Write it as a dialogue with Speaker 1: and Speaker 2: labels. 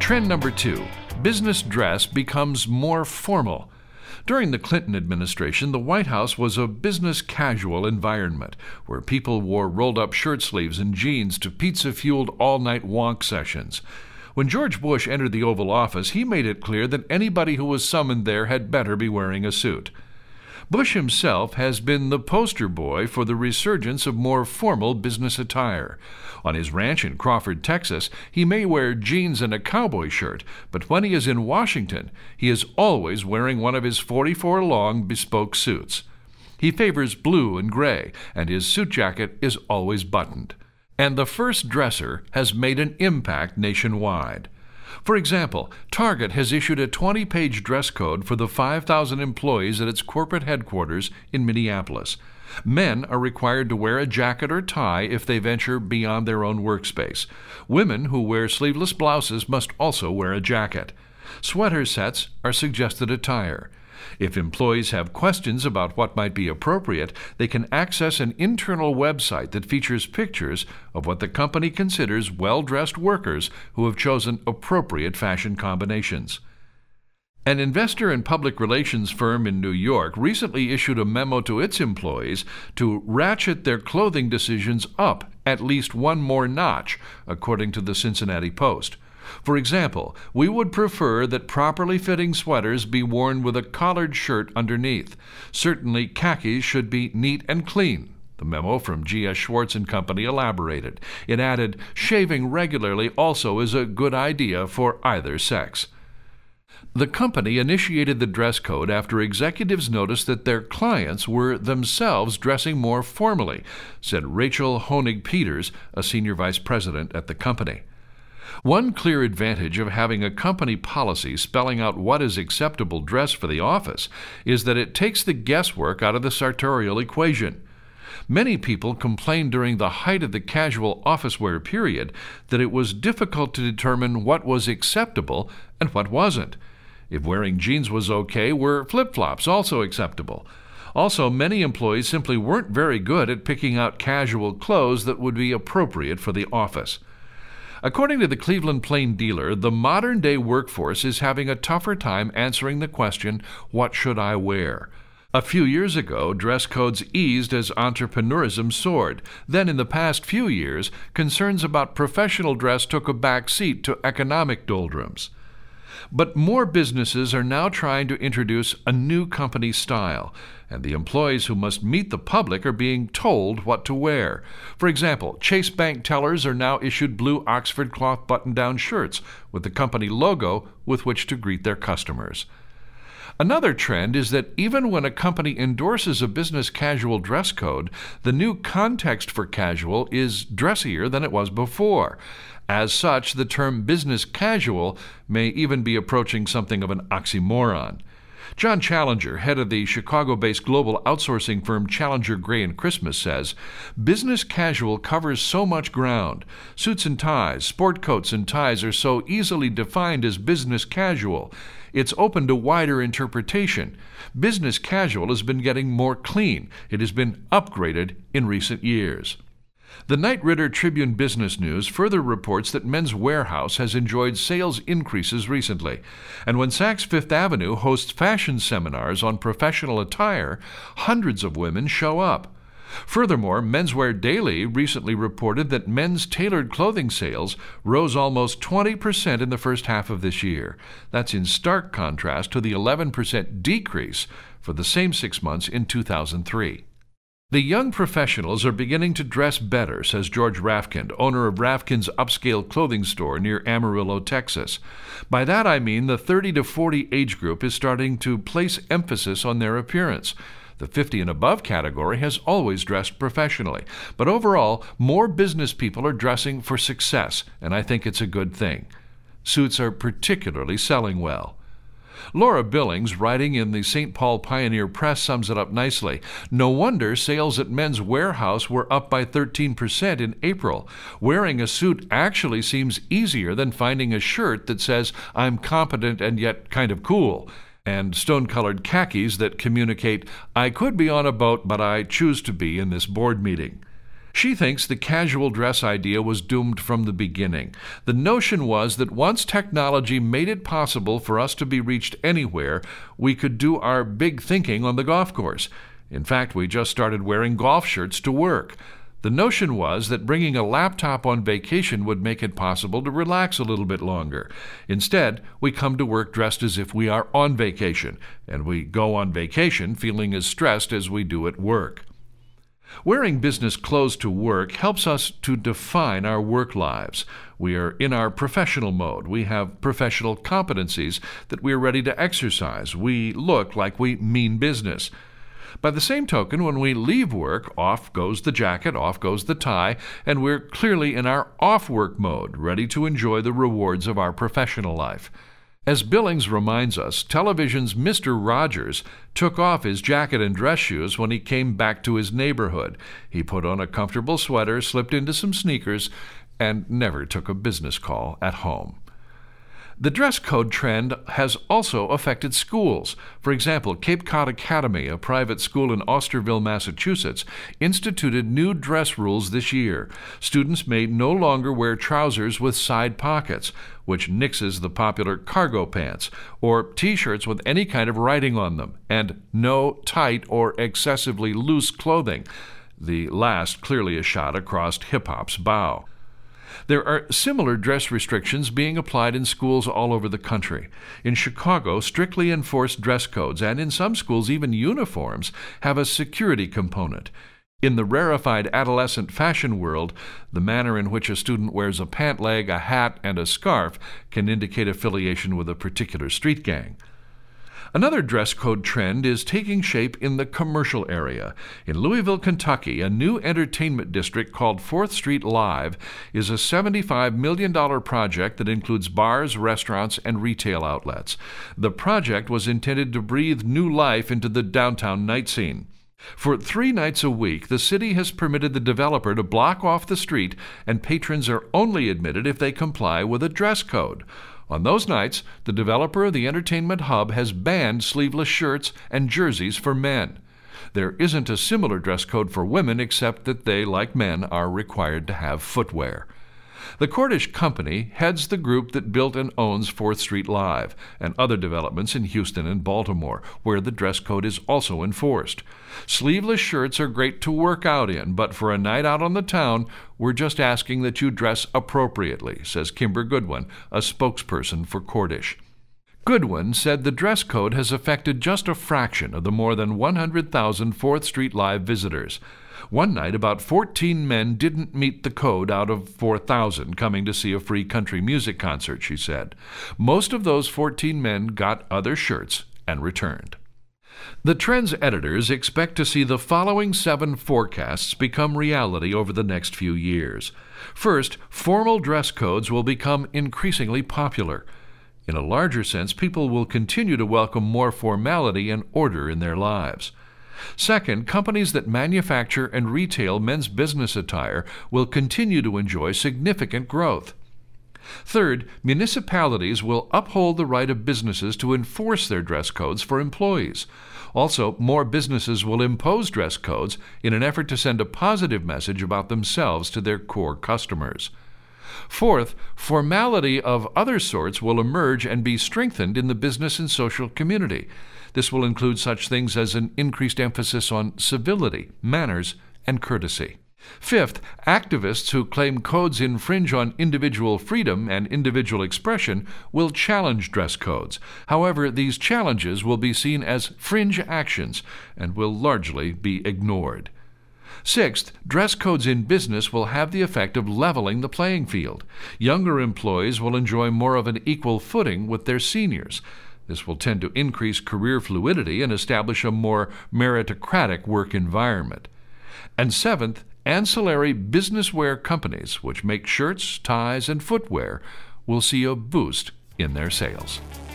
Speaker 1: Trend number 2, business dress becomes more formal. During the Clinton administration, the White House was a business casual environment where people wore rolled-up shirt sleeves and jeans to pizza-fueled all-night wonk sessions. When George Bush entered the Oval Office, he made it clear that anybody who was summoned there had better be wearing a suit. Bush himself has been the poster boy for the resurgence of more formal business attire. On his ranch in Crawford, Texas, he may wear jeans and a cowboy shirt, but when he is in Washington, he is always wearing one of his 44 long bespoke suits. He favors blue and gray, and his suit jacket is always buttoned. And the first dresser has made an impact nationwide. For example, Target has issued a 20-page dress code for the 5,000 employees at its corporate headquarters in Minneapolis. Men are required to wear a jacket or tie if they venture beyond their own workspace. Women who wear sleeveless blouses must also wear a jacket. Sweater sets are suggested attire. If employees have questions about what might be appropriate, they can access an internal website that features pictures of what the company considers well-dressed workers who have chosen appropriate fashion combinations. An investor and public relations firm in New York recently issued a memo to its employees to ratchet their clothing decisions up at least one more notch, according to the Cincinnati Post. For example, we would prefer that properly fitting sweaters be worn with a collared shirt underneath. Certainly, khakis should be neat and clean. The memo from G.S. Schwartz & Company elaborated. It added, shaving regularly also is a good idea for either sex. The company initiated the dress code after executives noticed that their clients were themselves dressing more formally, said Rachel Honig-Peters, a senior vice president at the company. One clear advantage of having a company policy spelling out what is acceptable dress for the office is that it takes the guesswork out of the sartorial equation. Many people complained during the height of the casual office wear period that it was difficult to determine what was acceptable and what wasn't. If wearing jeans was okay, were flip-flops also acceptable? Also, many employees simply weren't very good at picking out casual clothes that would be appropriate for the office. According to the Cleveland Plain Dealer, the modern-day workforce is having a tougher time answering the question, what should I wear? A few years ago, dress codes eased as entrepreneurism soared. Then, in the past few years, concerns about professional dress took a back seat to economic doldrums. But more businesses are now trying to introduce a new company style, and the employees who must meet the public are being told what to wear. For example, Chase Bank tellers are now issued blue Oxford cloth button-down shirts with the company logo with which to greet their customers. Another trend is that even when a company endorses a business casual dress code, the new context for casual is dressier than it was before. As such, the term business casual may even be approaching something of an oxymoron. John Challenger, head of the Chicago-based global outsourcing firm Challenger Gray & Christmas, says, business casual covers so much ground. Suits and ties, sport coats and ties are so easily defined as business casual. It's open to wider interpretation. Business casual has been getting more clean. It has been upgraded in recent years. The Knight Ridder Tribune Business News further reports that Men's Wearhouse has enjoyed sales increases recently, and when Saks Fifth Avenue hosts fashion seminars on professional attire, hundreds of women show up. Furthermore, Menswear Daily recently reported that men's tailored clothing sales rose almost 20% in the first half of this year. That's in stark contrast to the 11% decrease for the same 6 months in 2003. The young professionals are beginning to dress better, says George Rafkind, owner of Rafkind's upscale clothing store near Amarillo, Texas. By that I mean the 30 to 40 age group is starting to place emphasis on their appearance. The 50 and above category has always dressed professionally, but overall, more business people are dressing for success, and I think it's a good thing. Suits are particularly selling well. Laura Billings, writing in the St. Paul Pioneer Press, sums it up nicely. No wonder sales at Men's Wearhouse were up by 13% in April. Wearing a suit actually seems easier than finding a shirt that says, I'm competent and yet kind of cool, and stone-colored khakis that communicate, I could be on a boat, but I choose to be in this board meeting. She thinks the casual dress idea was doomed from the beginning. The notion was that once technology made it possible for us to be reached anywhere, we could do our big thinking on the golf course. In fact, we just started wearing golf shirts to work. The notion was that bringing a laptop on vacation would make it possible to relax a little bit longer. Instead, we come to work dressed as if we are on vacation, and we go on vacation feeling as stressed as we do at work. Wearing business clothes to work helps us to define our work lives. We are in our professional mode. We have professional competencies that we are ready to exercise. We look like we mean business. By the same token, when we leave work, off goes the jacket, off goes the tie, and we're clearly in our off-work mode, ready to enjoy the rewards of our professional life. As Billings reminds us, television's Mr. Rogers took off his jacket and dress shoes when he came back to his neighborhood. He put on a comfortable sweater, slipped into some sneakers, and never took a business call at home. The dress code trend has also affected schools. For example, Cape Cod Academy, a private school in Osterville, Massachusetts, instituted new dress rules this year. Students may no longer wear trousers with side pockets, which nixes the popular cargo pants, or T-shirts with any kind of writing on them, and no tight or excessively loose clothing. The last clearly a shot across hip-hop's bow. There are similar dress restrictions being applied in schools all over the country. In Chicago, strictly enforced dress codes, and in some schools even uniforms, have a security component. In the rarefied adolescent fashion world, the manner in which a student wears a pant leg, a hat, and a scarf can indicate affiliation with a particular street gang. Another dress code trend is taking shape in the commercial area. In Louisville, Kentucky, a new entertainment district called 4th Street Live is a $75 million project that includes bars, restaurants, and retail outlets. The project was intended to breathe new life into the downtown night scene. For 3 nights a week, the city has permitted the developer to block off the street, and patrons are only admitted if they comply with a dress code. On those nights, the developer of the entertainment hub has banned sleeveless shirts and jerseys for men. There isn't a similar dress code for women except that they, like men, are required to have footwear. The Cordish Company heads the group that built and owns 4th Street Live and other developments in Houston and Baltimore, where the dress code is also enforced. Sleeveless shirts are great to work out in, but for a night out on the town, we're just asking that you dress appropriately, says Kimber Goodwin, a spokesperson for Cordish. Goodwin said the dress code has affected just a fraction of the more than 100,000 4th Street Live visitors. One night, about 14 men didn't meet the code out of 4,000 coming to see a free country music concert, she said. Most of those 14 men got other shirts and returned. The Trends editors expect to see the following 7 forecasts become reality over the next few years. First, formal dress codes will become increasingly popular. In a larger sense, people will continue to welcome more formality and order in their lives. Second, companies that manufacture and retail men's business attire will continue to enjoy significant growth. Third, municipalities will uphold the right of businesses to enforce their dress codes for employees. Also, more businesses will impose dress codes in an effort to send a positive message about themselves to their core customers. Fourth, formality of other sorts will emerge and be strengthened in the business and social community. This will include such things as an increased emphasis on civility, manners, and courtesy. Fifth, activists who claim codes infringe on individual freedom and individual expression will challenge dress codes. However, these challenges will be seen as fringe actions and will largely be ignored. Sixth, dress codes in business will have the effect of leveling the playing field. Younger employees will enjoy more of an equal footing with their seniors. This will tend to increase career fluidity and establish a more meritocratic work environment. And seventh, ancillary business wear companies, which make shirts, ties, and footwear, will see a boost in their sales.